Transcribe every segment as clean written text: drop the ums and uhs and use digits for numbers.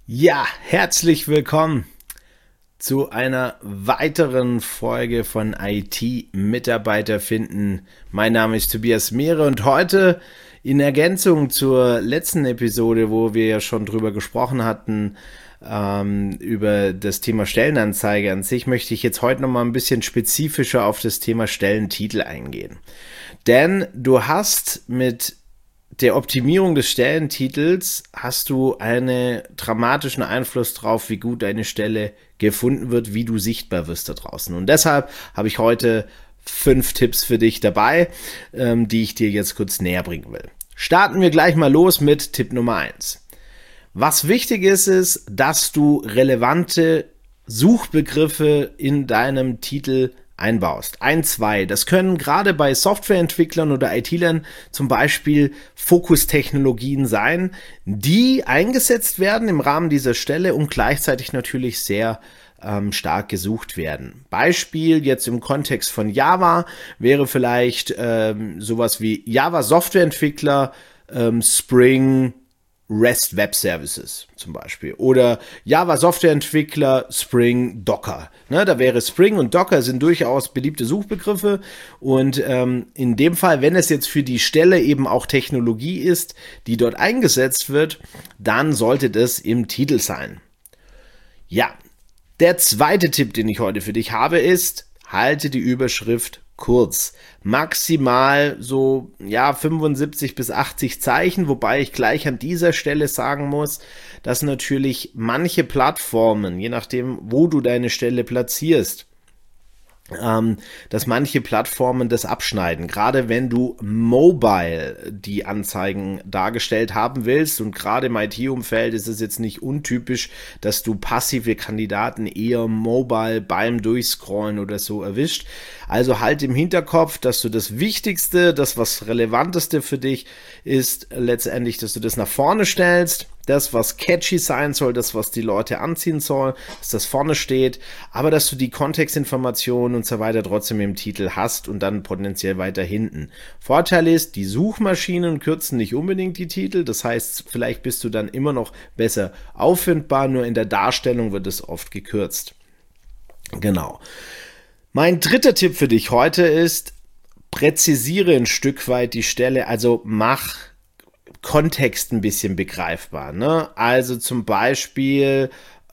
Ja, herzlich willkommen zu einer weiteren Folge von IT-Mitarbeiter finden. Mein Name ist Tobias Mehre und heute in Ergänzung zur letzten Episode, wo wir ja schon drüber gesprochen hatten, über das Thema Stellenanzeige an sich, möchte ich jetzt heute nochmal ein bisschen spezifischer auf das Thema Stellentitel eingehen. Denn du hast mit der Optimierung des Stellentitels hast du einen dramatischen Einfluss drauf, wie gut deine Stelle gefunden wird, wie du sichtbar wirst da draußen. Und deshalb habe ich heute 5 Tipps für dich dabei, die ich dir jetzt kurz näher bringen will. Starten wir gleich mal los mit Tipp Nummer 1. Was wichtig ist, dass du relevante Suchbegriffe in deinem Titel einbaust. 1, 2. Das können gerade bei Softwareentwicklern oder IT-Lern zum Beispiel Fokus-Technologien sein, die eingesetzt werden im Rahmen dieser Stelle und gleichzeitig natürlich sehr stark gesucht werden. Beispiel jetzt im Kontext von Java wäre vielleicht sowas wie Java Softwareentwickler, Spring REST Web Services zum Beispiel oder Java Softwareentwickler Spring Docker. Da wäre Spring und Docker sind durchaus beliebte Suchbegriffe und in dem Fall, wenn es jetzt für die Stelle eben auch Technologie ist, die dort eingesetzt wird, dann sollte das im Titel sein. Ja, der zweite Tipp, den ich heute für dich habe, ist, halte die Überschrift kurz. Maximal so 75 bis 80 Zeichen, wobei ich gleich an dieser Stelle sagen muss, dass natürlich manche Plattformen, je nachdem, wo du deine Stelle platzierst, dass manche Plattformen das abschneiden. Gerade wenn du mobile die Anzeigen dargestellt haben willst und gerade im IT-Umfeld ist es jetzt nicht untypisch, dass du passive Kandidaten eher mobile beim Durchscrollen oder so erwischt. Also halt im Hinterkopf, dass du das Wichtigste, das was Relevanteste für dich ist, letztendlich, dass du das nach vorne stellst. Das, was catchy sein soll, das, was die Leute anziehen soll, dass das vorne steht, aber dass du die Kontextinformationen und so weiter trotzdem im Titel hast und dann potenziell weiter hinten. Vorteil ist, die Suchmaschinen kürzen nicht unbedingt die Titel, das heißt, vielleicht bist du dann immer noch besser auffindbar, nur in der Darstellung wird es oft gekürzt. Genau. Mein dritter Tipp für dich heute ist, präzisiere ein Stück weit die Stelle, also mach Kontext ein bisschen begreifbar. Also zum Beispiel,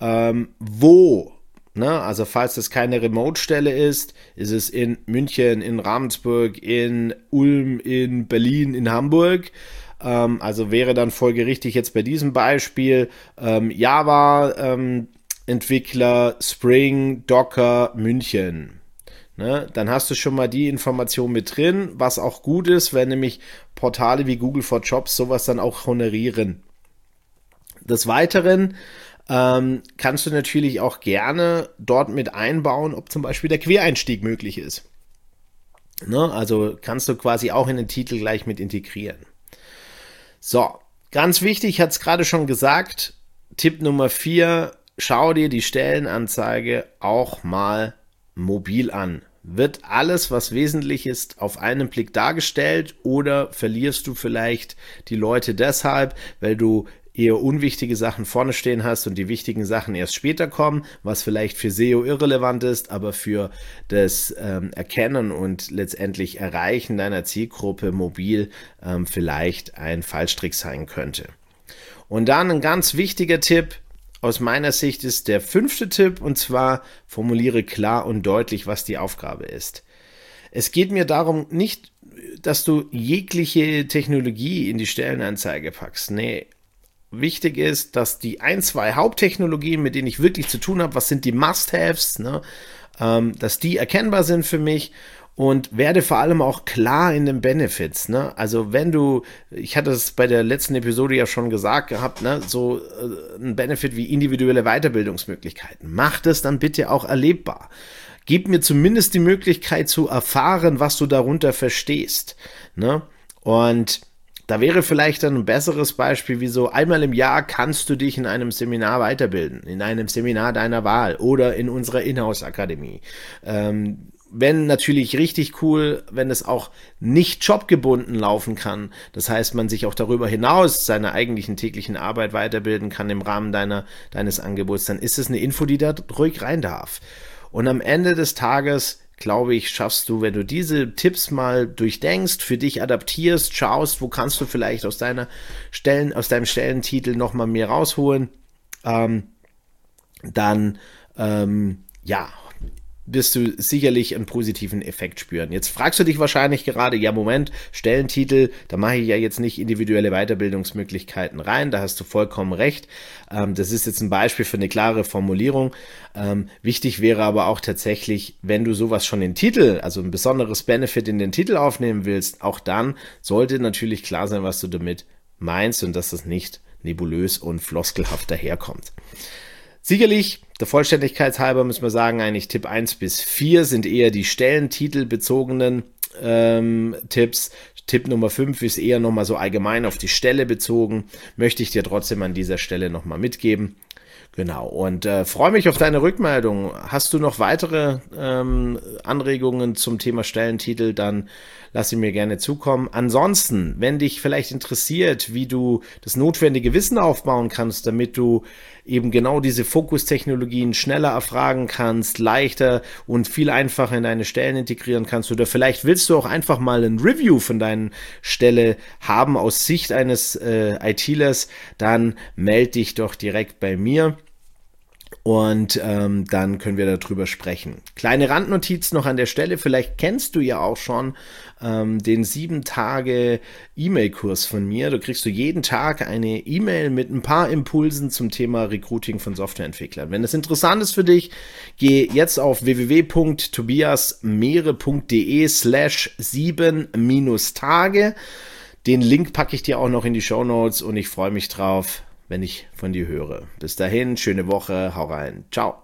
wo. Also falls das keine Remote-Stelle ist es in München, in Ravensburg, in Ulm, in Berlin, in Hamburg. Also wäre dann folgerichtig jetzt bei diesem Beispiel Java, Entwickler, Spring, Docker, München. Dann hast du schon mal die Information mit drin, was auch gut ist, wenn nämlich Portale wie Google for Jobs sowas dann auch honorieren. Des Weiteren kannst du natürlich auch gerne dort mit einbauen, ob zum Beispiel der Quereinstieg möglich ist. Also kannst du quasi auch in den Titel gleich mit integrieren. So, ganz wichtig, ich hatte es gerade schon gesagt, Tipp Nummer 4, schau dir die Stellenanzeige auch mal mobil an. Wird alles, was wesentlich ist, auf einen Blick dargestellt oder verlierst du vielleicht die Leute deshalb, weil du eher unwichtige Sachen vorne stehen hast und die wichtigen Sachen erst später kommen, was vielleicht für SEO irrelevant ist, aber für das Erkennen und letztendlich Erreichen deiner Zielgruppe mobil vielleicht ein Fallstrick sein könnte. Und dann ein ganz wichtiger Tipp, aus meiner Sicht ist der 5. Tipp, und zwar formuliere klar und deutlich, was die Aufgabe ist. Es geht mir darum, nicht, dass du jegliche Technologie in die Stellenanzeige packst. Nee, wichtig ist, dass die 1, 2 Haupttechnologien, mit denen ich wirklich zu tun habe, was sind die Must-Haves, dass die erkennbar sind für mich. Und werde vor allem auch klar in den Benefits. Also ich hatte es bei der letzten Episode ja schon gesagt gehabt, so ein Benefit wie individuelle Weiterbildungsmöglichkeiten. Mach das dann bitte auch erlebbar. Gib mir zumindest die Möglichkeit zu erfahren, was du darunter verstehst. Und da wäre vielleicht dann ein besseres Beispiel, wie so einmal im Jahr kannst du dich in einem Seminar weiterbilden, in einem Seminar deiner Wahl oder in unserer Inhouse-Akademie. wenn natürlich richtig cool, wenn es auch nicht jobgebunden laufen kann. Das heißt, man sich auch darüber hinaus seiner eigentlichen täglichen Arbeit weiterbilden kann im Rahmen deines Angebots, dann ist es eine Info, die da ruhig rein darf. Und am Ende des Tages, glaube ich, schaffst du, wenn du diese Tipps mal durchdenkst, für dich adaptierst, schaust, wo kannst du vielleicht aus deinem Stellentitel nochmal mehr rausholen, dann wirst du sicherlich einen positiven Effekt spüren. Jetzt fragst du dich wahrscheinlich gerade, ja Moment, Stellentitel, da mache ich ja jetzt nicht individuelle Weiterbildungsmöglichkeiten rein, da hast du vollkommen recht. Das ist jetzt ein Beispiel für eine klare Formulierung. Wichtig wäre aber auch tatsächlich, wenn du sowas schon in den Titel, also ein besonderes Benefit in den Titel aufnehmen willst, auch dann sollte natürlich klar sein, was du damit meinst und dass das nicht nebulös und floskelhaft daherkommt. Sicherlich, der Vollständigkeit halber müssen wir sagen, eigentlich Tipp 1 bis 4 sind eher die stellentitelbezogenen Tipps. Tipp Nummer 5 ist eher nochmal so allgemein auf die Stelle bezogen. Möchte ich dir trotzdem an dieser Stelle nochmal mitgeben. Genau, und freue mich auf deine Rückmeldung. Hast du noch weitere Anregungen zum Thema Stellentitel, dann lass sie mir gerne zukommen. Ansonsten, wenn dich vielleicht interessiert, wie du das notwendige Wissen aufbauen kannst, damit du eben genau diese Fokustechnologien schneller erfragen kannst, leichter und viel einfacher in deine Stellen integrieren kannst, oder vielleicht willst du auch einfach mal ein Review von deiner Stelle haben aus Sicht eines ITlers, dann melde dich doch direkt bei mir. Und dann können wir darüber sprechen. Kleine Randnotiz noch an der Stelle, vielleicht kennst du ja auch schon den 7-Tage-E-Mail-Kurs von mir. Da kriegst du jeden Tag eine E-Mail mit ein paar Impulsen zum Thema Recruiting von Softwareentwicklern. Wenn das interessant ist für dich, geh jetzt auf www.tobiasmeere.de/7-Tage. Den Link packe ich dir auch noch in die Shownotes und ich freue mich drauf, wenn ich von dir höre. Bis dahin, schöne Woche, hau rein, ciao.